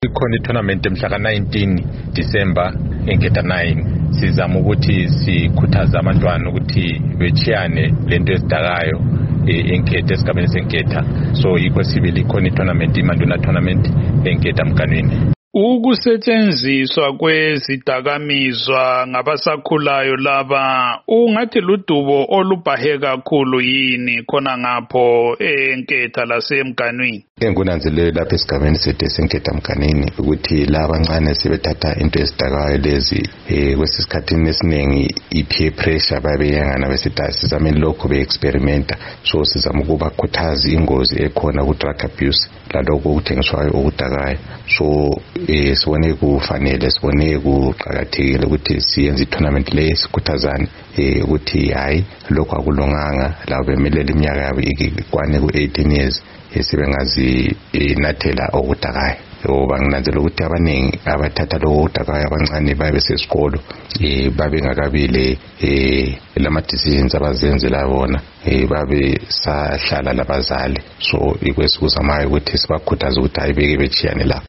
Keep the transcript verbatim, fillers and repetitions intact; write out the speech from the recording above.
Ikhona i-tournament emhla ka nineteen December eNgeta nine. Sizama ukuthi sikhuthaza abantwana ukuthi bechiyane lento esidakayo eNgeta esigabeni seNgeta. So yikho sibili ikhona i-tournament iManduna tournament eNgeta Mkanini. Ukusetshenziswa kwezidakamizwa ngabasakhulayo laba ungathi ludubo olubhahe kakhulu yini khona ngapho eNgeta laseMganwini? Engunanzelelo lapha esigabeni sethu eseNgeta Mkanini ukuthi laba abancane sebethatha into ezidakayo lezi eh kwesisikhathini esiningi i-peer pressure babeyangana besithi sizame lokho be-experimenta. So sizama ukubakhuthaza ingozi ekhona ku-drug abuse lalokho okuthengiswayo okudakayo. So eh sibone kufanele sibone kuqhakathekile ukuthi siyenze i-tournament le sikhuthazane eh ukuthi hayi lokho akulunganga labo bemelela iminyaka yabo ikwane ku-eighteen years esibengazi inathela okudakayo. Ngoba nginanzela ukuthi abaningi abathatha lokho okudakayo abancane babe sesikolo eh babe ngakabile eh lama decisions abazenzela bona eh babe sahlala labazali. So ikwesizamayo ukuthi sibakhuthaze ukuthi ayibeke bechiyane la.